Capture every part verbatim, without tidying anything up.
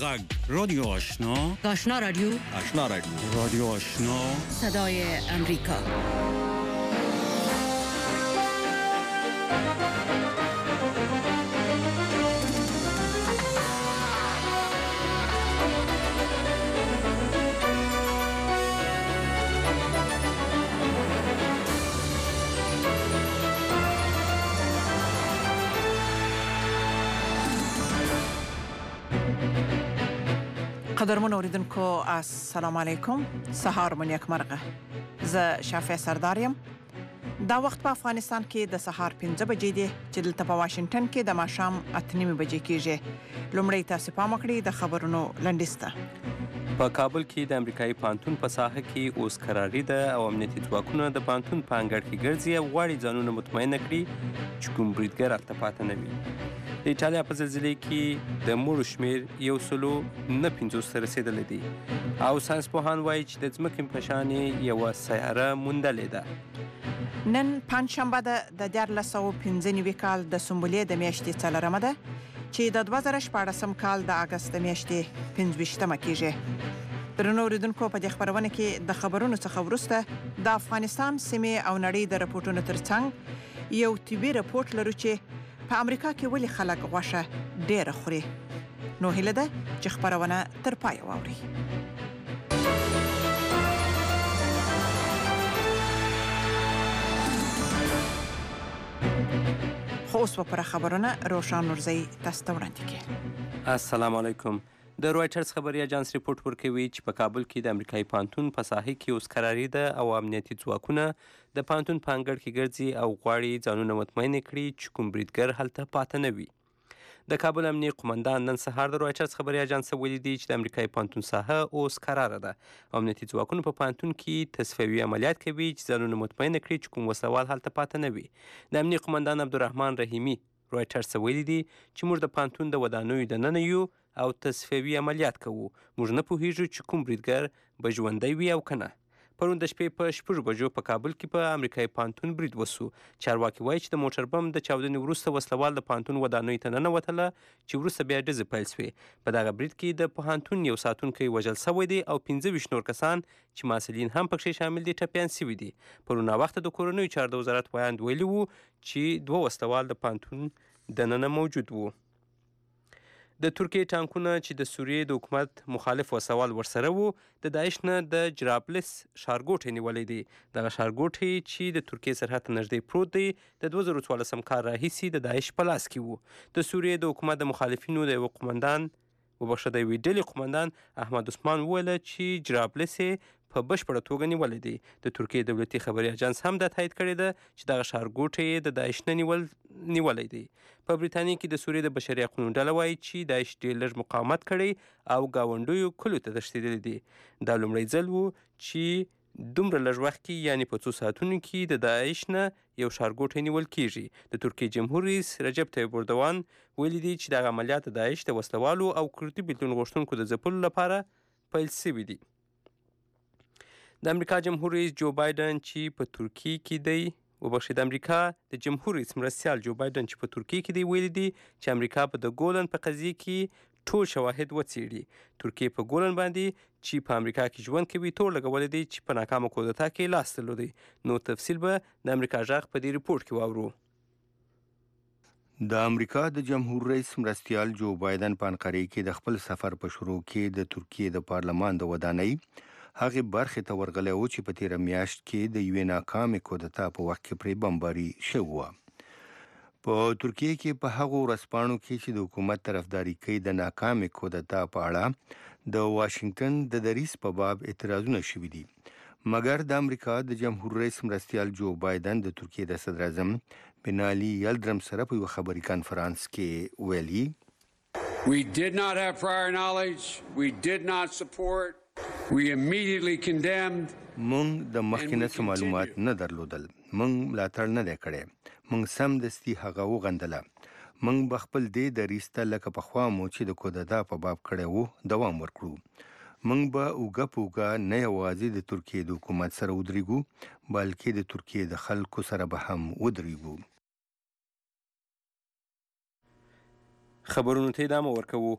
غږ رادیو آشنا آشنا رادیو آشنا رادیو رادیو آشنا صدای امریکا. قدرمن اوریدونکو السلام علیکم. سهار مو نیک مرغه. زه شافع سرداریم. دا وخت په افغانستان کې د سهار پنځه بجې دي چې دلته په واشنگټن کې د ماښام اته نیمې بجې کېږي. لومړی تاسو پام وکړئ د خبرونو لنډیسته. په کابل کې د امریکایي پانتون په ساحه کې اوس قراري ده او امنیتي ځواکونه د پانتون په انګړ کې ګرځي او غواړي ځانونه مطمئنه کړي چې کوم بریدګر هلته پاته نه وي. د ایټالیا په زلزلې کې د مړو شمېر یو سلو نه پنځوس ته رسېدلی دی او ساینسپوهان وایي چې د ځمکې په شان یوه سیاره موندلې ده. نن پنجشنبه ده د دیارلس سوه پنځه نوي کال د سنبلې د میاشتې څلورمه ده چې د دوه زره شپاړسم کال د اګست د میاشتې پنځه ویشتمه کېږي. درنو اوریدونکو په دې خپرونه کې د خبرونو څخه وروسته د افغانستان سیمې او نړۍ د رپورټونو ترڅنګ یو طبي رپورټ لرو چې په امریکا کې ولې خلک غوښه ډېره خوري. نو هیله ده چې خپرونه تر پایه واورئ. خو اوس به پر خبرونه روشان نورزی تاسو ته وړاندې کړي. السلام علیکم. د رویټرز خبري اجانس ریپورټ ورکوي چې په کابل کې د امریکایي پانتون په ساحه کې اوس قراري ده او امنیتي ځواکونه د پانتون په انګړ کې ګرځي او غواړي ځانونه مطمئنه کړي چې کوم بریدګر هلته پاته نه وي. د کابل امنیي قومندان نن سهار د رویټرز خبري اجانس ته ویلي دي چې د امریکایي پانتون ساحه اوس قراره ده او امنیتي ځواکونه په پانتون کې تصفیوي عملیات کوي چې ځانونه مطمئنه کړي چې کوم وسلوال هلته پاته نه وي. د امنیي قومندان عبدالرحمن رحیمي رویټرز ته ویلي دي چې موږ د پانتون د ودانیو دننه یو او تصفیوي عملیات کوو. موږ نه پوهیږو چې کوم بریدګر به ژوندی وي او که نه. پرون د شپې په شپږو بجو په کابل کې په امریکایي پانتون برید وسو. چارواکي وایي چې د موټر بم د چاودنې وروسته وسلوال د پانتون ودانیو ته ننوتله چې وروسته بیا ډزې پیل سوې. په دغه برید کې د پوهنتون یو ساتونکی وژل سوی دی او پنځه ویشت نور کسان چې محصلین هم پکې شامل دي ټپیان سوي دي. پرون ناوخته د کورنیو چارو د وزارت وایاند ویلي وو چې دوه وسلوال د پانتون دننه موجود وو. د ترکیې ټانکونه چې د سوریې د حکومت مخالف وسوال ورسره وو د داعش نه د جرابلس ښارګوټی نیولی دی. دغه ښارګوټی چې د ترکیې سرحد ته نږدې پروت دی د دوه زره څوارلسم کال راهیسې د داعش په لاس کې وو. د سوریې د حکومت د مخالفینو د یوه قومندان وبخښه د یوې ډلې قومندان احمد عثمان وویله چې جرابلس په بشپړه توګه نیولی دی. د ترکیې دولتي خبري اجانس هم دا تایید کړې ده چې دغه ښارګوټی د داعش نه نیول نیولی دی. په بریتانیا کې د سوریې د بشري حقونو ډله وایي چې داعش ډېر لږ مقاومت کړی او ګاونډیو کلیو ته تښتېدلی دی. دا لومړی ځل و چې دومره لږ وخت کې یعنې په څو ساعتونو کې د داعش نه یو ښارګوټی نیول کیږي. د ترکیې جمهور رئیس رجب طیب اردوان ویلي دی چې دغه عملیات د داعش د وسلوالو او کردي بېلتون غوښتونکو د ځپلو لپاره پیل سوي دي. د امریکا جمهور رئیس جو بایدن چې په ترکیې کې دی وبخښئ د امریکا د جمهور رئیس مرستیال جو بایدن چې په ترکیې کې دی ویلي دي چې امریکا په د ګولن په قضیې کې ټول شواهد وڅېړي. ترکیې په ګولن باندې چې په امریکا کې ژوند کوي تور لګولی دی چې په ناکامه کودتا کې لاس درلودی. نو تفصیل به د امریکا غږ په دې ریپورټ کې واورو. د امریکا د جمهور رئیس مرستیال جو بایدن په انقرې کې د خپل سفر په شروع کې د ترکیې د پارلمان د ودانۍ هغې برخې ته ورغلی و چې په تېره میاشت کې د یوې ناکامې کودتا په وخت کې پرې بمباري شوې وه. په ترکیې کې په هغو ورځپاڼو کې چې د حکومت طرفداري کوي د ناکامې کودتا په اړه د واشنگټن د دریځ په باب اعتراضونه شوي دي. مګر د امریکا د جمهور رئیس مرستیال جو بایدن د ترکیې د صدر اعظم بنالي یلدرم سره په یوه خبري کنفرانس کې ویلي We did not have prior knowledge. We did not support. We immediately condemned. مونږ د مخکې نه څه معلومات نه درلودل. مونږ ملاتړ نه دی کړی. مونږ سمدستي هغه وغندله. مونږ به خپل دې دریځ ته لکه پخوا مو چې د کودتا په باب کړی و دوام ورکړو. مونږ به اوږه په اوږه نه یوازې د ترکیې د حکومت سره ودرېږو بلکې د ترکیې د خلکو سره به هم ودرېږو. خبرونو ته ادامه ورکوو.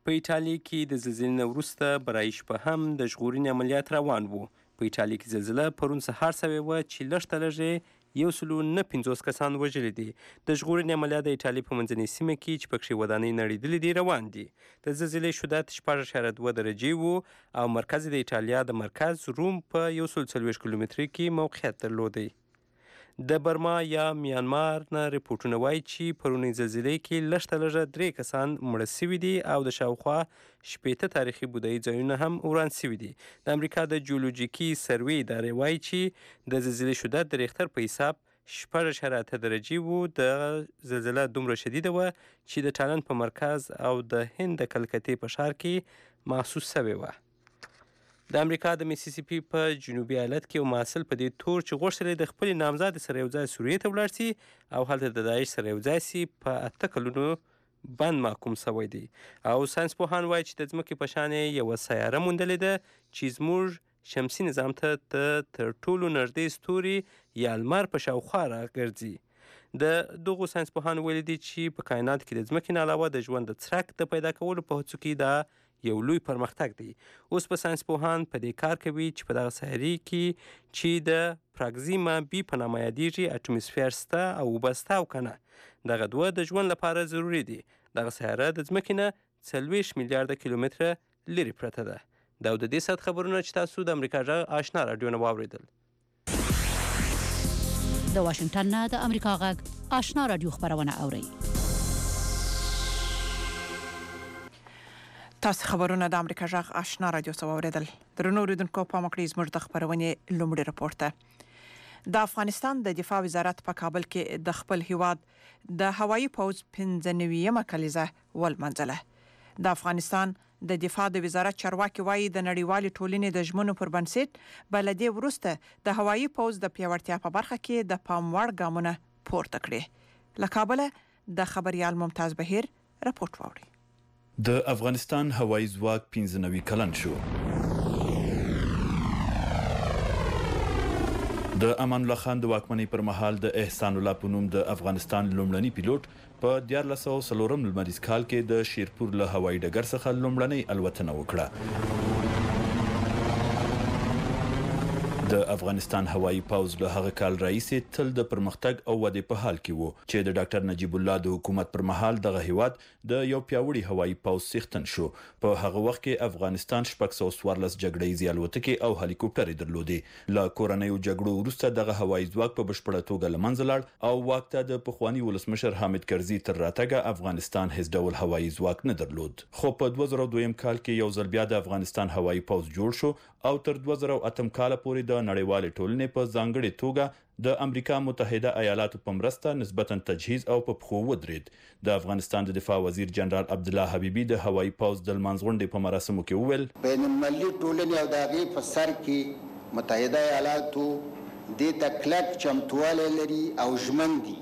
په ایټالیا کې د زلزلې نه وروسته برای شپه هم د ژغورنې عملیات روان وو. په ایټالیا کې زلزله پرون سهار سوې وه چې لږ تر لږې یو سلو نه پنځوس کسان وژلي دي. د ژغورنې عملیات د ایټالیا په منځنۍ سیمه کې چې پکښې ودانۍ نړېدلې دي روان دي. د زلزلې شدت شپږ اعشاریه دوه درجې و او مرکز د ایټالیا د مرکز روم په یو سل څلوېښت کیلومترۍ کې موقعیت درلودی. د برما یا میانمار نه ریپورټونه وایي چې پرونۍ زلزلې کې لږ تر لږه درې کسان مړه سوي دي او د شاوخوا شپېته تاریخي بودایي ځایونه هم وران سوي دي. د امریکا د جیولوجیکي سروې ادارې وایي چې د زلزلې شدت د ریختر په حساب شپږ اعشاریه اته درجې و. د زلزله دومره شدیده وه چې د ټالن په مرکز او د هند د کلکتې په ښار کې محسوس سوې وه. د امریکا د میسیسیپي په جنوبي ایالت کې یو محصل په دې تور چې غوښتلی د خپلې نامزادې سره یو ځای سوریې ته ولاړ سي او هلته د داعش سره یو ځای سي په اته کلونو بند محکوم سوی دی. او ساینسپوهان وایي چې د ځمکې په شان یې یوه سیاره موندلې ده چې زموږ شمسي نظام ته تر ټولو نږدې ستوري یا لمر په شاوخوا راګرځي. د دغو ساینسپوهانو ویلي دي چې په کائنات کې د ځمکې نه علاوه د ژوند د څرک د پیدا کولو په هڅو کې دا یو لوی پرمختګ دی. اوس په ساینسپوهان په دې کار کوي چې په دغه سیارې کې چې د پراکزیما بي په نامه یادیږي اټموسفیر شته او اوبه شته او که نه. دغه دوه د ژوند لپاره ضروري دي. دغه سیاره د ځمکې نه څلوېښت میلیارده کیلومتره لرې پرته ده. دا د دې ساعت خبرونه چې تاسو د امریکا غږ آشنا راډیو نه واورېدل. د واشنګټن نه د امریکا غږ آشنا راډیو خبرونه اورئ. تاسو خبرونه د امریکا غږ آشنا راډیو څخه واوریدل. درنو اوریدونکو پام وکړئ زموږ د خبرونې لومړی راپور ته. د افغانستان د دفاع وزارت په کابل کې د خپل هیواد د هوایي پوځ پنځه نوېمه کلیزه ولمانځله. د افغانستان د دفاع د وزارت چارواکي وایي د نړیوالې ټولنې د ژمنو پر بنسټ بل دې وروسته د هوایي پوځ د پیاوړتیا په برخه کې د پام وړ ګامونه پورته کړي. له کابل د خبريال ممتاز بهیر راپورټ واوري. د افغانستان هوایي ځواک پنځه نوي کلن شو. د امان الله خان د واکمنۍ پر مهال د احسان الله په نوم د افغانستان لومړنی پیلوټ په دیارلس سوه څلورم لمریز کال کې د شیرپور له هوایي ډګر څخه لومړنۍ الوتنه وکړه. د افغانستان هوایي پوځ له هغه کال راهیسې تل د پرمختګ او ودې په حال کې وو چې د ډاکټر نجیب الله د حکومت پر مهال دغه هیواد د یو پیاوړي هوایي پوځ څښتن شو. په هغه وخت کې افغانستان شپږ سوه څوارلس جګړیزې الوتکې او هلیکوپټرې درلودې. له کورنیو جګړو وروسته دغه هوایي ځواک په بشپړه توګه له منځه لاړ او واک ته د پخواني ولسمشر حامد کرزي تر راتګه افغانستان هیڅ ډول هوایي ځواک نه درلود. خو په دوه زره دویم کال کې یو ځل بیا د افغانستان هوایي پوځ جوړ شو او تر دوه زره اتم کال پورې د نړیوالې ټولنې په ځانګړې توګه د امریکا متحده ایالاتو په مرسته نسبتا تجهیز او په پخو ودرید. د افغانستان د دفاع وزیر جنرال عبدالله حبیبي د هوایي پوځ د لمانځغونډې په مراسمو کې وویل بین المللي ټولنې او د هغې په سر کې متحده ایالاتو دې ته کلک چمتوالی لري او ژمن دي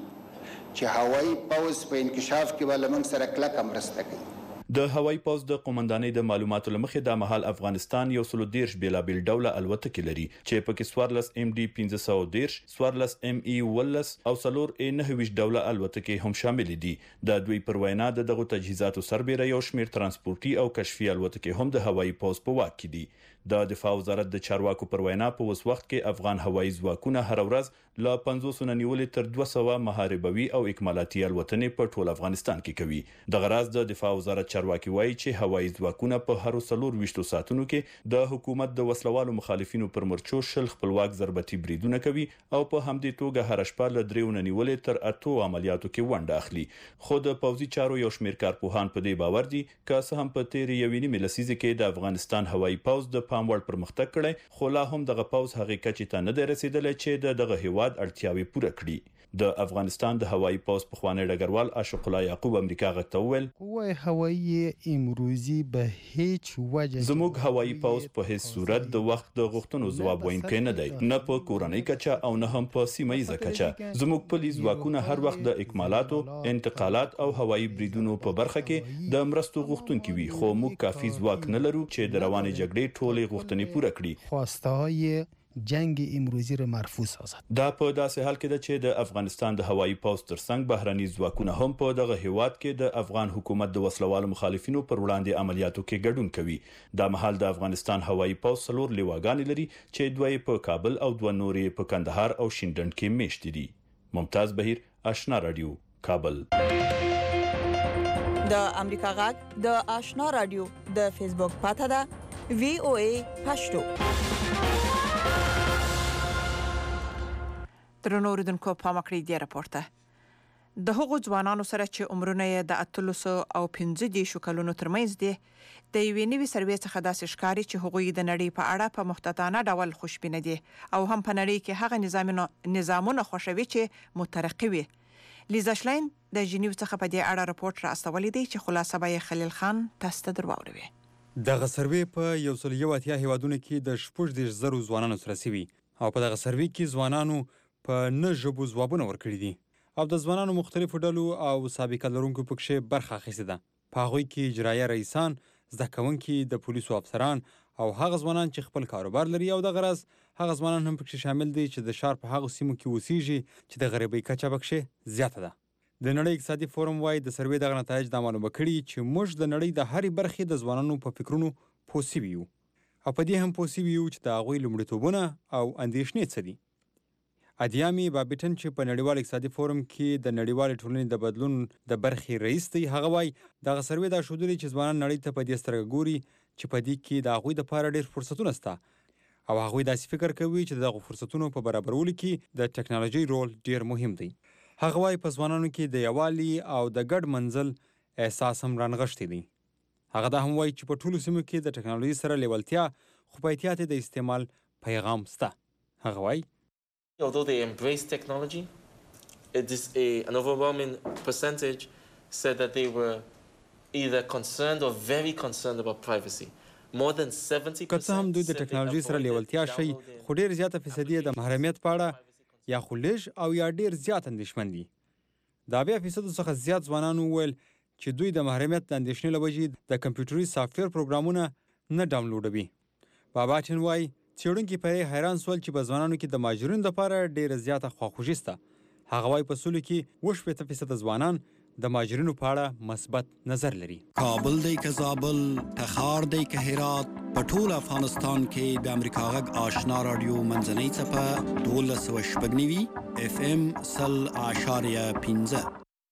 چې هوایي پوځ په انکشاف کې به له موږ سره کلکه مرسته کوي. د هوایي پوځ د قومندانۍ د معلوماتو له مخې د مهال افغانستان یو سل دېرش بیلابیل ډوله الوتکې لري چې پکې څوارلس ام ډي پنځه سوه دېرش، څوارلس ام ای اوولس او څلور ای نهه ویشت ډوله الوتکې هم شامل دي. د دوی پر وینا د دغو تجهیزاتو سربېره یو شمېر ترانسپورتي او کشفي الوتکې هم د هوایي پوځ په واک کې دي. د دفاع وزارت د چارواکو پر وینا په اوس وخت کې افغان هوایي ځواکونه هر ورځ له پنځوس نه نیولې تر دوه سوه محاربوي او اکمالاتي الوتنې په ټول افغانستان کې کوي. دغه راز د دفاع وزارت چارواکي وایي چې هوایي ځواکونه په هر څلور ویشتو ساعتونو کې د حکومت د وسلوالو مخالفینو پر مرچو شل خپلواک ضربتي بریدونه کوي او په همدې توګه هر شپه له دریو نه نیولې تر اتو عملیاتو کې ونډه اخلي. خو د پوځي چارو یو شمېر کارپوهان په دې باور دي که څه هم په تیرې یوې نیمې لسیزې کې د افغانستان هوایي پوځ د پام وړ پرمختګ کړی خو لا هم دغه پوځ هغې کچې ته نه دی رسیدلی چې د دغه هیواد اړتیاوې پوره کړي. د افغانستان د هوایي پوځ پخوانی ډګروال اشق الله یعقوب امریکا غږ ته وویل قوه هوایي امروزی به هیڅ وجه زموږ هوایي پوځ په هیڅ صورت د وخت د غوښتنو ځواب ویونکی نه دی، نه په کورنۍ کچه او نه هم په سیمه ییزه کچه. زموږ پلي ځواکونه هر وخت د اکمالاتو، انتقالات او هوایي بریدونو په برخه کې د مرستو غوښتونکي وي، خو موږ کافي ځواک نه لرو چې د روانې جګړې ټولې غوښتنې پوره کړي. خواسته های جنگ امروزی را مرفوع سازد. دا په داسې حال کې ده چې د افغانستان د هوایي پوځ ترڅنګ بهرني ځواکونه هم په دغه هیواد کې د افغان حکومت د وسلوالو مخالفینو پر وړاندې عملیاتو کې ګډون کوي. دا مهال د افغانستان هوایي پوځ څلور لیواګانې لري چې دوی په کابل او دوه نورې په کندهار او شینډنډ کې میشت دي. ممتاز بهیر، آشنا رادیو، کابل. د امریکا غږ د آشنا رادیو د فیسبوک پاڼه ده وی او ای پښتو. درنو اوریدونکو پام کړئ د راپورته د هغو ځوانانو سره چې عمرونه یې د اتلس او پنځه دیرشو کلونو ترمنځ دي د یوې نوې سروې څخه داسې ښکاري چې هغوی د نړۍ په اړه په محتاطانه ډول خوشبینه دي او هم په نړۍ کې هغه نظامونه نظامونه خوښوي چې مترقي وي. لیزا شلاین د جنیو څخه په دې اړه راپورټ را استولی دی چې خلاصه به یې خلیل خان تاسو ته درواوروي. دغه سروې په یو سل یو اتیا هیوادونو کې د شپږ دېرش زرو ځوانانو سره سوي او په دغه سروې کې ځوانانو په نه ژبو ځوابونه ورکړي دي او د ځوانانو مختلفو ډلو او سابقه لرونکو پکښې برخه اخیستې ده. په هغوی کې اجرایه رئیسان، زده کوونکي، د پولیسو افسران او هغه ځوانان چې خپل کاروبار لري او د غرض هغه ځوانان هم پکښې شامل دي چې د ښار په هغو سیمو کې اوسېږي چې د غریبۍ کچه پکښې زیاته ده. د نړۍ اقتصادي فورم وايي د سروې دغه نتایج دا معلومه کړي چې موږ د نړۍ د هرې برخې د ځوانانو په فکرونو پوه سوي یو او په دې هم پوه سوي یو چې د هغوی لومړیتوبونه او اندېښنې څه دي. ادیامي بابیټن چې په نړیوال اقتصادي فورم کې د نړیوالې ټولنې د بدلون د برخې رئیس دی، هغه وايي دغه سروې دا ښودلي چې ځوانان نړۍ ته په دې سترګه ګوري چې په دې کې د هغوی دپاره ډېر فرصتونه شته او هغوی داسې فکر کوي چې دغه فرصتونو په برابرولو کې د ټکنالوژۍ رول ډېر مهم دی. هغه وايي په ځوانانو کې د یووالي او د ګډ منزل احساس هم رانغښتی دی. هغه دا هم وايي چې په ټولو سیمو کې د ټکنالوژۍ سره لیوالتیا خو په احتیاط د استعمال پیغام شته. هغه وايي although they embrace technology, it is a, an overwhelming percentage said that they were either concerned or very concerned about privacy. More than seventy percent که څه هم دوی د ټکنالوژۍ سره لیوالتیا شي خو ډېر زیاته فیصدي د محرمیت په اړه یا خو لږ او یا ډېر زیات اندېښمن دي. د اویا فیصدو څخه زیات ځوانانو وویل چې دوی د محرمیت د اندېښنې له وجې د کمپیوټري سافټویر پروګرامونه نه ډاونلوډوي. باباچن وایي څېړونکي پرې حیران سول چې په ځوانانو کې د مهاجرینو دپاره ډېره زیاته خواخوږي شته. هغه وایي په سلو کې اووه شپېته فیصده ځوانان د مهاجرینو په اړه مثبت نظر لري. کابل دی که زابل، تخار دی که هرات، په ټول افغانستان کې د امریکا غږ آشنا رادیو منځنۍ څپه دولس سوه شپږ نوي اف ام سل اعشاریه پنځه.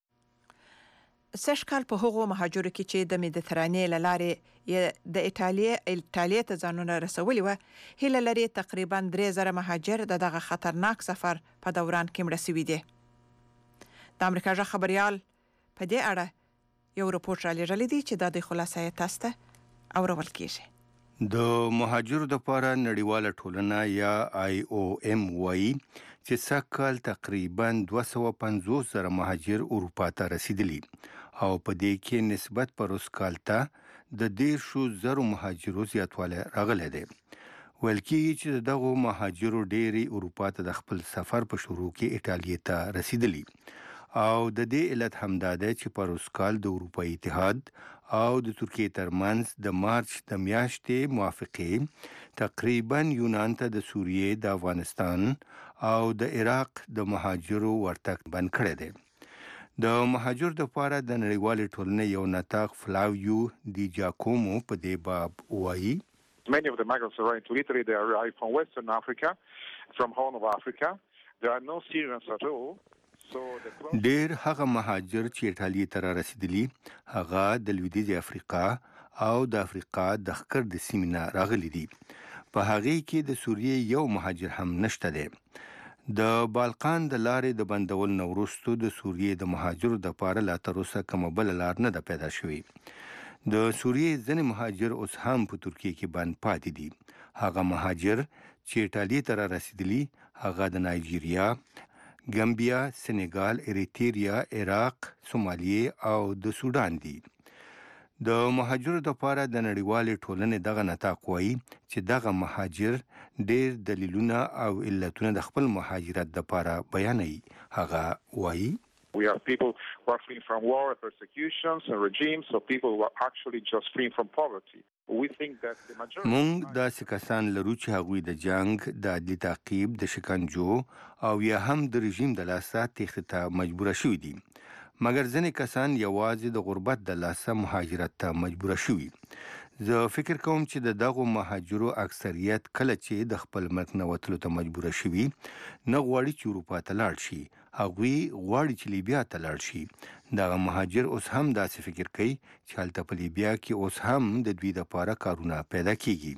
سږ کال په هغو مهاجرو کې چې د مدیترانې له لارې د ایټالیا ایټالیا ته ځانونه رسولي وه، هیله لري تقریبا درې زره مهاجر د دغه خطرناک سفر په دوران کې مړه سوي دي. د امریکا غږ خبریال په دې اړه یو رپورټ رالیږلی دی چې دا د خلاصه یې تاسو ته اورول کیږي. د مهاجرو دپاره نړیواله ټولنه یا آی او ام وایي چې سږ کال تقریبا دوه سوه پنځوس زره مهاجر اروپا ته رسیدلي او په دې کې نسبت پر اوس کال ته د دیرشو زرو مهاجرو زیاتوالی راغلی دی. ویل کېږي چې د دغو مهاجرو ډېرې اروپا ته د خپل سفر په شروع کې ایټالیې ته رسیدلي او د دې علت همدا دی چې پر اوس کال د اروپایي اتحاد او د ترکیې ترمنځ د مارچ د میاشتې موافقې تقریبا یونان ته د سوریې، د افغانستان او د عراق د مهاجرو ورتګ بند کړی دی. د مهاجرو دپاره د نړیوالې ټولنې یو نطاق فلاویو دی جاکومو په دې باب وایي Many of the migrants arrive to Italy. They arrive from Western Africa, from Horn of Africa. There are no Syrians at all. ډېر هغه مهاجر چې ایټالیا ته را رسیدلي هغه د لویدیځې افریقا او د افریقا د ښکر د سیمې نه راغلي دي. په هغې کې د سوریې یو مهاجر هم نشته دی. د بالقان د لارې د بندول نه وروستو د سوریې د مهاجرو دپاره لا تر اوسه کومه بله لار نه ده پیدا شوې. د سوریې ځینې مهاجر اوس هم په ترکیې کې بند پاتې دي. هغه مهاجر چې ایټالیا ته را رسیدلي هغه د نایجیریا، ګمبیا، سنګال، اریتریا، عراق، سومالیې او د سودان دي. د مهاجرو دپاره د نړیوالې ټولنې دغه نطاق وایي چې دغه مهاجر ډېر دلیلونه او علتونه د خپل مهاجرت دپاره بیانوي. هغه وایي We have people who are fleeing from war, persecutions and regimes, so people who are actually just fleeing from poverty. We think that the majority مونږ داسې کسان لرو چې هغوی د جنگ، د عدلي تعقیب، د شکنجو او یا هم د رژیم د لاسه تېښتې ته مجبوره شوي دي. مګر ځینې کسان یوازې د غربت د لاسه مهاجرت ته مجبوره شوي. زه فکر کوم چې د دغو مهاجرو اکثریت کله چې د خپل ملک نه وتلو ته مجبوره شوي نه غواړي چې اروپا ته لاړ شي، هغوی غواړي چې لیبیا ته لاړ شي. دغه مهاجر اوس هم داسې فکر کوي چې هلته په لیبیا کې اوس هم د دوی دپاره کارونه پیدا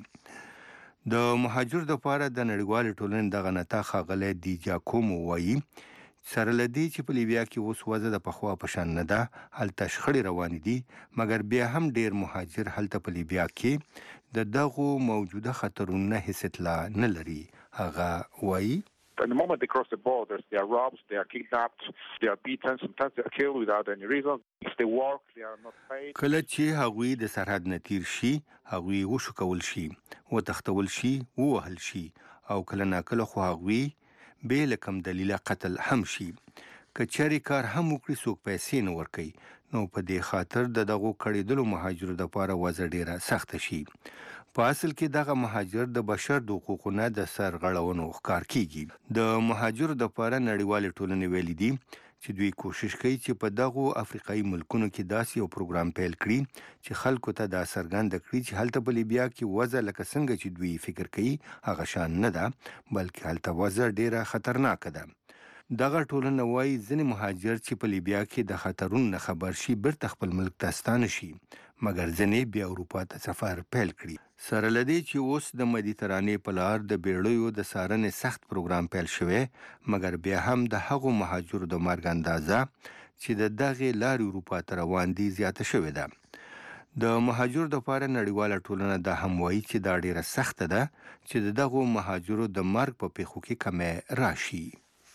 کیږي. د مهاجر دپاره د نړیوالې ټولنې دغه نطاق ښاغلی دی جاکومو وایي سره له دې چې په لیبیا کې اوس وضع د پخوا په شان نه ده، هلته شخړې روانې دي، مګر بیا هم ډیر مهاجر هلته په لیبیا کې د دغو موجوده خطرونو نه هیڅ اطلاع نه لري. هغه وایي At the moment they cross the borders, they are robbed, they are kidnapped, they are beaten, sometimes they are killed without any reason. If they work, they are not paid. کله چې هغوی د سرحد نه تیر شي، هغوی وشکول شي، وتښتول شي، ووهل شي او کله ناکله خو هغوی بې له کوم دلیله قتل هم شي. که چېرې کار هم وکړي څوک پیسې نه ورکوي، نو په دې خاطر د دغو کړېدلو مهاجرو دپاره وضع ډیره سخته شي. په اصل کې دغه مهاجر د بشر د حقوقو نه د سرغړونو ښکار کیږي. د مهاجرو دپاره نړیوالې ټولنې ویلي دي چې دوی کوشش کوي چې په دغو افریقایي ملکونو کې داسې یو پروګرام پیل کړي چې خلکو ته دا څرګنده کړي چې هلته په لیبیا کې وضع لکه څنګه چې دوی فکر کوي هغه شان نه ده، بلکې هلته وضع ډیره خطرناکه ده. دغه ټولنه وایي ځینې مهاجر چې په لیبیا کې د خطرونو نه خبر شي بیرته خپل ملک ته ستانه شي، مګر ځینې بیا اروپا ته سفر پیل کړي. سره له دې چې اوس د مدیترانې په لار د بیړیو د څارنې سخت پروګرام پیل شوی، مګر بیا هم د هغو مهاجرو د مرګ اندازه چې د دغې لارې اروپا ته روان دي زیاته شوې ده. د مهاجرو دپاره نړیواله ټولنه دا هم وایي چې دا ډیره سخته ده چې د دغو مهاجرو د مرګ په پیښو کې کمی راشي.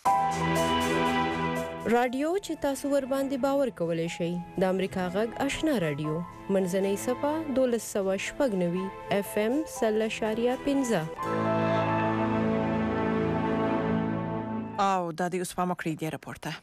رادیو چې تاسو ور باندې باور کولای شئ د امریکا غږ آشنا رادیو منځنۍ صفه دولس سوه شپږ نوي اف ام سل اشاریه پنځه او د دې اوس په مکړې دی راپورته.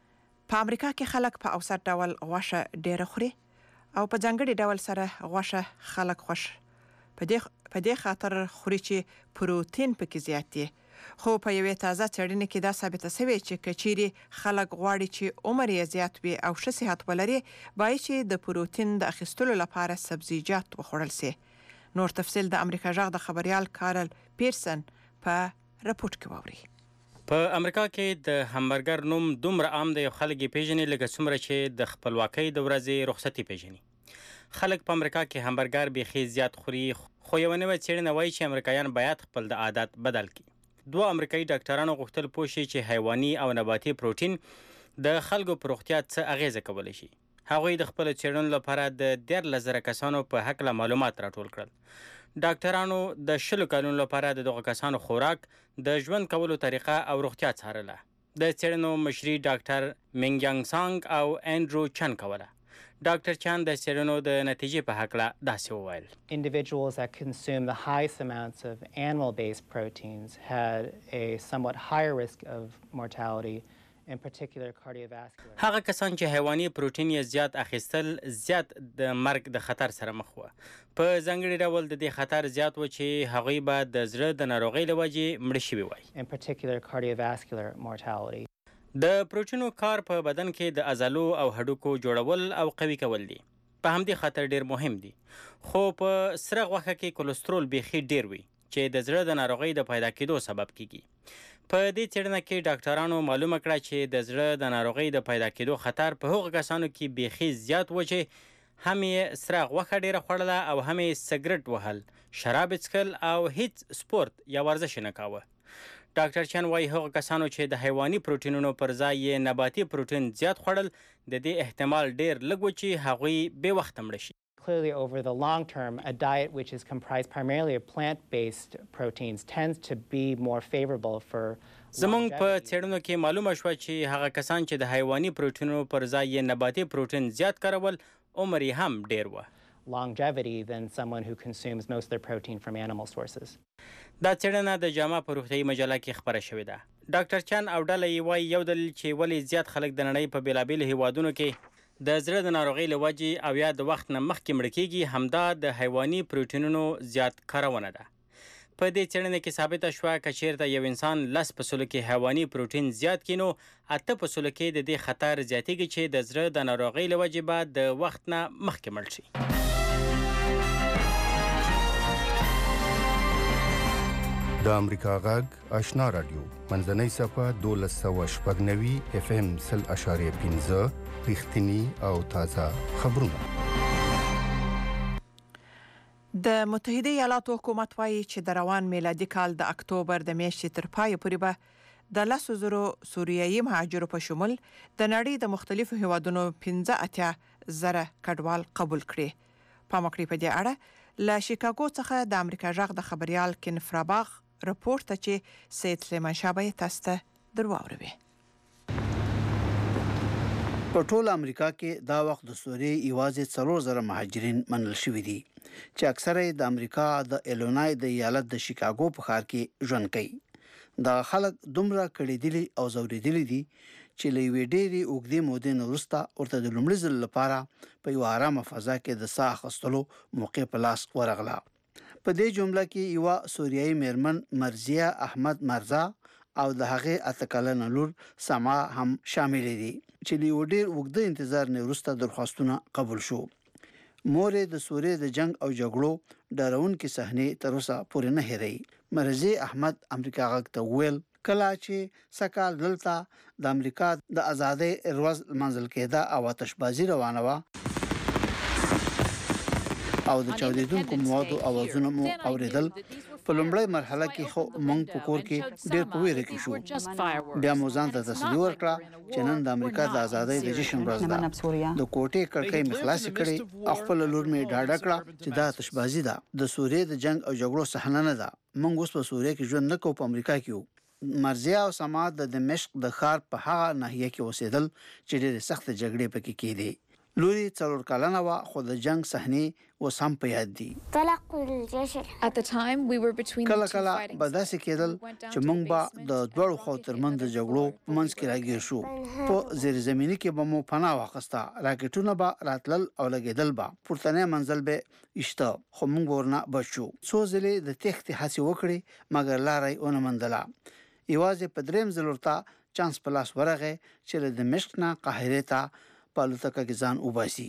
په امریکا کې خلک په اوسط ډول غوښه ډیره خوري او په ځانګړي ډول سره غوښه خلک خوښ په دې په دې خاطر خوري چې پروتین پکې زیات دی. خو په یوې تازه څېړنې کې دا ثابته شوې چې که چیرې خلک غواړي چې عمر یې زیات وي او ښه صحت ولري، باید چې د پروتین د اخیستلو لپاره سبزیجات وخوړل شي. نور تفصیل د امریکا غږ د خبريال کارل پیرسن په راپورټ کې واوري. په امریکا کې د همبرګر نوم دومره عام دی، خلک یې پیژني لکه څومره چې د خپلواکۍ د ورځې رخصتي پیژني. خلک په امریکا کې همبرګر بیخي زیات خوري، خو یوه نوې څېړنه وایي چې امریکایان باید خپل د عادت بدل کړي. دوه امریکایي ډاکټرانو غوښتل پوه شي چې حیواني او نباتي پروتین د خلکو په روغتیا څه اغیزه کولی شي. هغوی د خپلو څېړنو لپاره د دیارلس زره کسانو په هکله معلومات راټول کړل. ډاکټرانو د شلو کلونو لپاره د دغو کسانو خوراک، د ژوند کولو طریقه او روغتیا څارله. د څېړنو مشري ډاکټر مینګ سانګ او انډرو چن کوله. ډاکټر چان د څېړنو د نتیجې په هکله داسې وویل. Individuals that consume the highest amounts of animal-based proteins had a somewhat higher risk of mortality, in particular cardiovascular. هغه کسان چې حیواني پروتین یې زیات اخیستل زیات د مرګ د خطر سره مخ وه. په ځانګړي ډول د دې خطر زیات و چې هغوی به د زړه د ناروغۍ له وجې مړه شوي وای. In particular cardiovascular mortality. د پروتینو کار په بدن کې د عضلو او هډوکو جوړول او قوي کول دي. په همدې خاطر ډیر مهم دي. خو په سره غوښه کې کولېسترول بیخي ډیر وي چې د زړه د ناروغۍ د پیدا کېدو سبب کیږي. په دې څېړنه کې ډاکټرانو معلومه کړه چې د زړه د ناروغۍ د پیدا کېدو خطر په هغو کسانو کې بیخي زیات و چې هم یې سره غوښه ډیره خوړله او هم یې سګرټ وهل، شراب څښل او هیڅ سپورت یا ورزش نه کاوه. ډاکټر چن وایي هغو کسانو چې د حیواني پروتینونو پر ځای یې نباتي پروتین زیات خوړل، د دې احتمال ډیر لږ و چې هغوی بې وخته مړه شي. Clearly, over the long term, a diet which is comprised primarily of plant-based proteins tends to be more favorable for زمونږ په څېړنو کې معلومه شوه چې هغه کسان چې د حیواني پروتینونو پر ځای یې نباتي پروتین زیات کارول، عمر یې هم ډیر و. longevity than someone who consumes most of their protein from animal sources. دا څېړنه د جامع په روغتیایي مجله کې خپره شوې ده. ډاکټر چان او ډله یې وایي یو دلیل چې ولې زیات خلک د نړۍ په بېلابېلو هیوادونو کې د زړه د ناروغۍ له وجې او یا د وخت نه مخکې مړه کېږي همدا د حیواني پروټینونو زیات کارونه ده. په دې څېړنه کې ثابته شوه که چېرته یو انسان لس په سلو کې حیواني پروټین زیات کړي نو اته په سلو کې د دې خطر زیاتېږي چې د زړه د ناروغۍ له وجې به د وخت نه مخکې مړ شي. د امریکا غږ آشنا رادیو منځنۍ صفحه دولس سوه شپږ نوي اف ام سل اشاریه پنځه رښتیني او تازه خبرونه. د متحده ایالاتو حکومت وایي چې د روان میلادي کال د اکتوبر د میاشتې تر پایه پورې به د لسو زرو سوریایي مهاجرو په شمول د نړۍ د مختلفو هیوادونو پنځه اتیا زره کډوال قبول کړي. پام وکړئ په دې اړه له شیکاګو څخه د امریکا غږ د خبريال کین فراباغ رپورټ ته چې سید سلیمان شاه به تاسو ته درواوروي. په ټول امریکا کې دا وخت د سوریې یوازې څلور زره مهاجرین منل شوي دي چې اکثره د امریکا د ایلونای د ایالت د شیکاګو په ښار کې ژوند کوي. دا خلک دومره کړېدلي او ځورېدلي دي چې له یوې ډېرې اوږدې مودې نه وروسته ورته د لومړي ځل لپاره په یوه ارامه فضا کې د ساه اخیستلو موقع په لاس ورغله. په دې جمله کې یوه سوریایي میرمن مرزیه احمد مرزا او د هغې اته کلنه لور سما هم شامل دي چې له یو ډېر اوږده انتظار نه وروسته درخواستونه قبول شو. مور د سوریې د جنگ او جګړو ډارونکې صحنې تر اوسه پورې نه هېروي. مرزیه احمد امریکا غږ ته وویل کله چې سکال دلته د امریکا د ازادۍ ورځ لمانځل کېده او آتشبازي روانه وه او د چاودېدونکو موادو اوازونه مو اورېدل. په لومړۍ مرحله کې خو موږ په کور کې ډېر په ویره کې شو. بیا مو ځان ته تسلي ورکړه چې نن د امریکا د ازادۍ د جشن ورځ ده. د کوټې کړکۍ مې خلاصې کړې او خپل لور مې ډاډه کړه چې دا آتشبازي ده. د سوریې د جنگ او جګړو صحنه نه ده. موږ اوس په سوریې کې ژوند نه کوو، په امریکا کې یو. مرزیه او سما د دمشق د ښار په هغه ناحیه کې اوسېدل چې ډېرې سختې جګړې پکې کېدې. لوري څلور کلنه وه خو د جنگ صحنې اوس هم په یاد دي. کله کله به داسې کېدل چې موږ به د دواړو خواو ترمنځ د جګړو په منځ کې راګیر شو. په زیرزمیني کې به مو پناه واخیسته، راکټونه به راتلل او لګېدل به، پورتنی منزل به ایسته، خو موږ ورنه بچ شو. څو ځلې د تېښتې هڅې وکړې مګر لاره یې ونه موندله. یوازې په درېیم ځل ورته چانس په لاس ورغی چې له دمشق نه قاهرې ته په الوتکه کې ځان وباسي.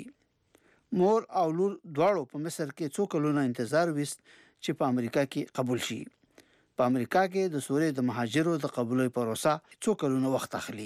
مور او لور دواړو په مصر کې څو کلونه انتظار وست چې په امریکا کې قبول شي. په امریکا کې د سوریې د مهاجرو د قبولۍ پروسه څو کلونه وخت اخلي.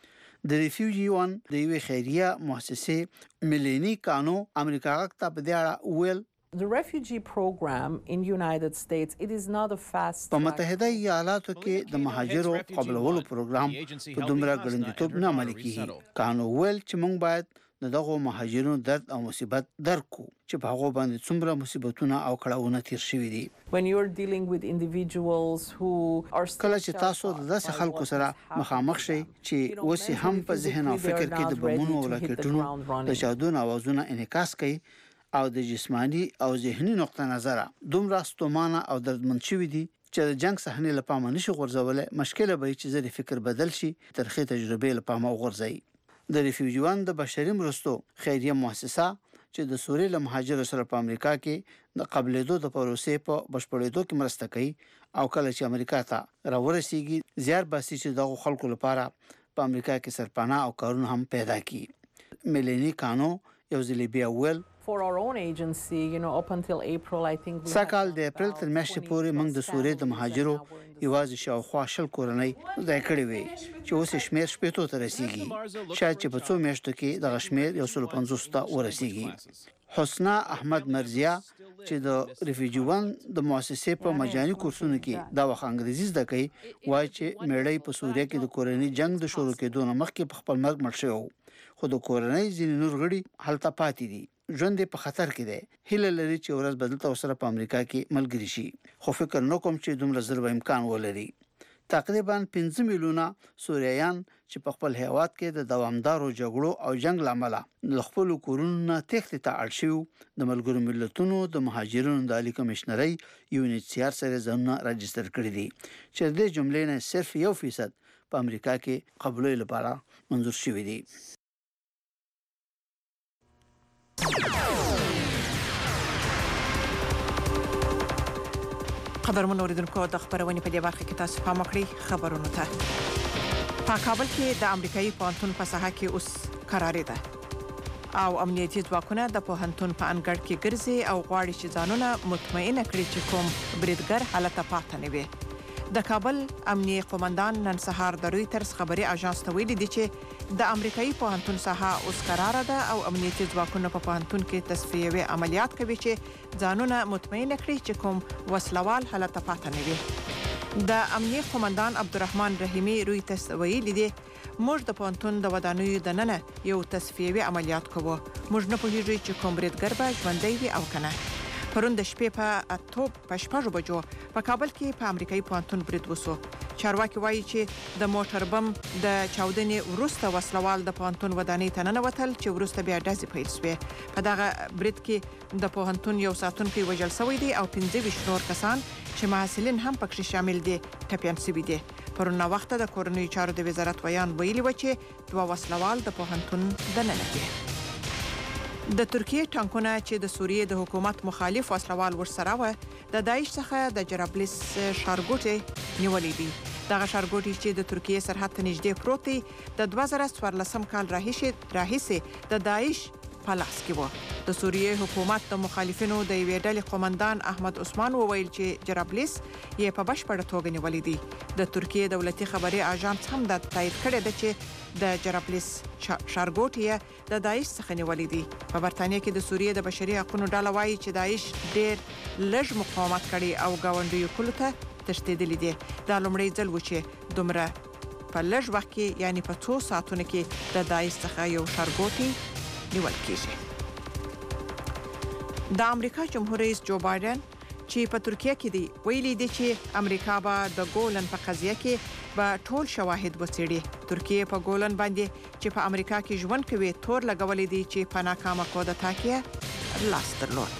د ریفیوجی وان د یوې خیریه مؤسسې ملینی کانو امریکا غږ ته په دې اړه وویل The refugee program in United States, it is not a fast. په متحده ایالاتو کې د مهاجرو قبولولو پروګرام په دومره ګړندیتوب نه عملي کیږي. کانو ویل چې موږ باید دغه مهاجرونو درد او مصیبت درک کړو چې په هغه باندې څومره مصیبتونه او کړاوونه تیر شوي دي. When you're dealing with individuals who are کله چې تاسو د داسې خلکو سره مخامخ شئ چې اوس هم په ذهن او فکر کې د بمونو او راکټونو د چاودنو اوازونه انعکاس کوي او د جسمانی او ذهني نقطه نظره دومره ستومانه او دردمن شوي دي چې د جنگ صحنې له پامه نشي غورځولی. مشکله به چې زری فکر بدل شي، ترخې تجربې له پامه وغورځي. د ریفیوجی وان د بشري مرستو خیریه مؤسسه چې د سوریې له مهاجرو سره په امریکا کې د قبلېدو د پروسې په بشپړېدو کې مرسته کوي او کله چې امریکا ته راورسیږي زیار باسي چې دغه خلکو لپاره په امریکا کې سرپناه او کارونه هم پیدا کړي. ملینی کانو یو ځل بیا ویل For our own agency, you know, up until April, I think we سکال د اپریل تر میاشتې پورې موږ د سوریې د مهاجرو یوازې شاوخوا شل کورنۍ ځای کړې وي چې اوس شمیر شپېتو ته رسیږي. شاید چې په څو میاشتو کې دغه شمیر یو سل پنځوس ته ورسیږي. حسنا احمد مرزیه چې د ریفیوجی وان د مؤسسې په مجاني کورسونو کې دا وخت انګریزي زده کوي وایي چې میړی په سوریه کې د کورنۍ جنگ د شروع کېدو نه مخکې په خپل مرګ مړ شوی، خو د کورنۍ ځینې نور غړي هلته پاتې دي. ژوند په خطر کې دی. هیله لري چې ورځ بدلته سره په امریکا کې ملګری شي، خو فکر نه کوم چې دومره زر به امکان ولري. تقریبا پنځه میلیونه سوریایان چې په خپل هیواد کې د دوامدارو جګړو او جنگ لامل له خپل کورونو تخته ته اړ شو د ملګرو ملتونو د مهاجرینو د عالی کمشنري یو ان ایچ سی آر سره ځانونه راجستر کړی دي چې د جملې نه صرف یو فیصد په امریکا کې قبولې لپاره منظور شوی دي. خبرونه اوریدونکو د خبرونې په دې برخه کې تاسو پام وکړئ. خبرونه ته په کابل کې د امریکایي پوهنتون په ساحه کې اوس قرارې ده او امنیتي ځواکونه د پوهنتون په انګړ کې ګرځي او غواړي چې ځانونه مطمئنه کړي چې کوم بریدګر حالت پاتې نه وي. د کابل امنیي قومندان نن سهار د رويټرز خبري اژانس ته ویلي دي چې د امریکایي پوهنتون ساحه اوس قراره ده او امنیتي ځواکونه په پوهنتون کې تصفیوي عملیات کوي چې ځانونه مطمئنه کړي چې کوم وسلوال حالت پاتې نه وي. د امنیي قومندان عبدالرحمن رحیمی رويټرز ویلي دي موږ د پوهنتون د ودانیو د ننه یو تصفیوي عملیات کوو. موږ نه پوهیږو چې کوم بریدګر به ژوندی وي او کنه. پرون د شپې په اتوب په شپږ بجو په کابل کې په امریکایي پوهنتون برید وسو. چارواکي وایي چې د موټر بم د چاودنې وروسته وسلوال د پوهنتون ودانۍ ته ننوتل چې وروسته بیا ډزې پیل شوې. په دغه برید کې د پوهنتون یو ساتونکی وژل شوی دی او پنځه ویشت نور کسان چې محصلین هم پکې شامل دي ټپیان شوي دي. پرون وخت د کورنیو چارو د وزارت ویان ویلي و چې دوه وسلوال د پوهنتون دننه دي. د ترکیه ټانکونه چې د سوریې د حکومت مخالف وسلوال ورسره و د داعش څخه د جرابلس ښارګوټي نیولې دي. دغه ښارګوټي چې د ترکیه سرحد ته نږدې پروت دی د دوه زره څوارلسم کال راهیسې د داعش په لاس کې و. د سوریې حکومت د مخالفینو د یوې ډلې قومندان احمد عثمان وویل چې جرابلس یې په بشپړه توګه نیولې دي. د ترکیه دولتي خبري اژانس هم د تایید کړی دی چې د جرابلس ښارګوټي د داعش څخه نیولې دي. په برتانیې کې د سوریې د بشري حقوقو ډله وایي چې داعش ډېر لږ مقاومت کړی او گاونډیو کلو ته تښتېدلی دي. دا لومړی ځل و چې دومره په لږ وخت کې یعنی په څو ساعتونو کې د داعش څخه یو ښارګوټي نیول کیږي. د امریکا جمهور رئیس جو بایدن چې په ترکیه کې دی ویلي دی چې امریکا به د ګولن په قضیه کې به ټول شواهد وڅېړي. ترکیه په ګولن باندې چې په امریکا کې ژوند کوي تور لګولې دي چې په ناکامه کودتا کې لاس درلود.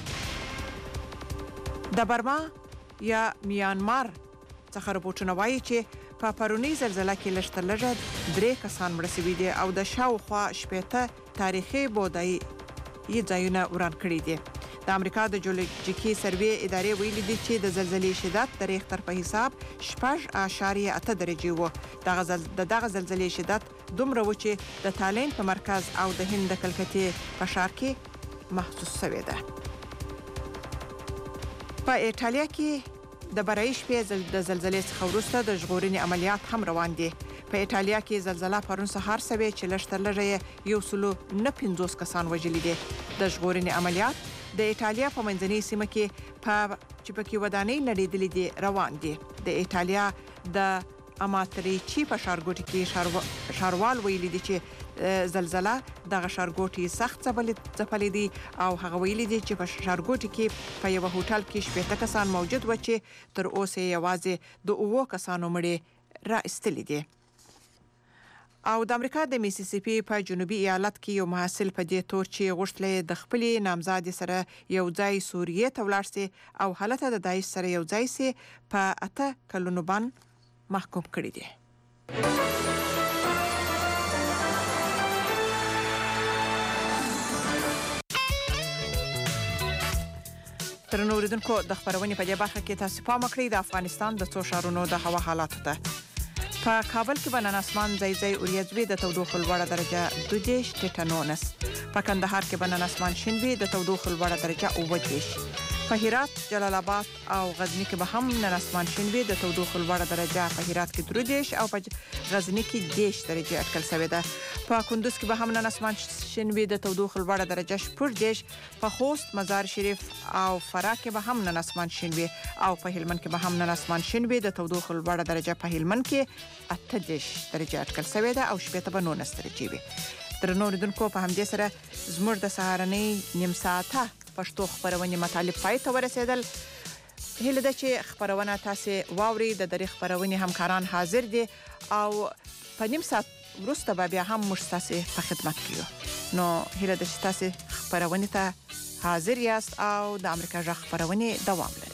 د برما یا میانمار څخه رپورټونه وایي چې په پرونی زلزلہ کې لږ تر لږه درې کسان مړه شوي دي او د شاوخوا شپېته تاریخي بودایي ځایونه وران کړي دي. د امریکا د جیولوجیکي سروې ادارې ویلي دي چې د زلزلې شدت د ریختر په حساب شپږ اعشاریه اته درجې و. د دغه زلزلې شدت دومره و چې د تالین په مرکز او د هند د کلکتې په ښار کې محسوس شوی ده. په ایټالیا کې د برای شپې د زلزلې څخه وروسته د ژغورنې عملیات هم روان دي. په ایټالیا کې زلزلہ پرون سهار سوي چې لږ تر لږه یو سلو نه پنځوس کسان وژلي دي. د ژغورنې عملیات د ایټالیا په منځنۍ سیمه کې په چې پکې ودانۍ نړېدلې دي روان دي. د ایټالیا د اماتریچی په ښارګوټي کې ښاروال ویلي دي چې زلزلہ دغه ښارګوټي سخت ځپلې دي او هغه ویلي دي چې په ښارګوټي کې په یو هوټل کې شپېته کسان موجود و چې تر اوسه یوازې د اوو کسانو مړي را ایستلي دي. او د امریکا د میسیسیپي په جنوبي ایالت کې یو محصل په دې تور چې غوښتل د خپلې نامزادې سره یو ځای سوریې ته ولاړ شي او هلته د داعش سره یو ځای شي په اته کلونو باندې محکوم کړی دی. ترنو اوریدونکو د خبرونې په دې برخه کې تاسو پام وکړئ د افغانستان د څو ښارونو د هوا حالاتو ته. په کابل کې به نن اسمان ځای ځای اوریځوي د تودوخې لوړه درجه دوه دېرش ټیټه نولس. په کندهار کې به نن اسمان شین وي د تودوخې لوړه درجه اووه دېرش. په هرات، جلال آباد او غزنی کې به هم نن اسمان شین وي د تودوخې لوړه درجه په هرات کې درې دېرش او په غزنی کې دېرش درجه اټکل شوې ده. په کندوز کې به هم نن اسمان شین وي د تودوخې لوړه درجه شپږ دېرش. په خوست، مزار شریف او فراه کې به هم نن اسمان شین وي او په هلمند کې به هم نن اسمان شین وي د تودوخې لوړه درجه په هلمند کې اته دېرش درجه اټکل شوې ده او شپېته به نولس درجې وي. درنو اوریدونکو په همدې سره زموږ د سهارنۍ نیم ساعته پښتو خبرونه مطالب پای ته ورسېدل. هله ده چې خبرونه تاسو واوري د درې خبرونه همکاران حاضر دي او په نیم ساعت وروسته به بیا هم موږ تاسو په خدمت کې یو. نو هله ده چې تاسو خبرونه ته حاضر یاست او د امریکا ژغ خبرونه دوام لري.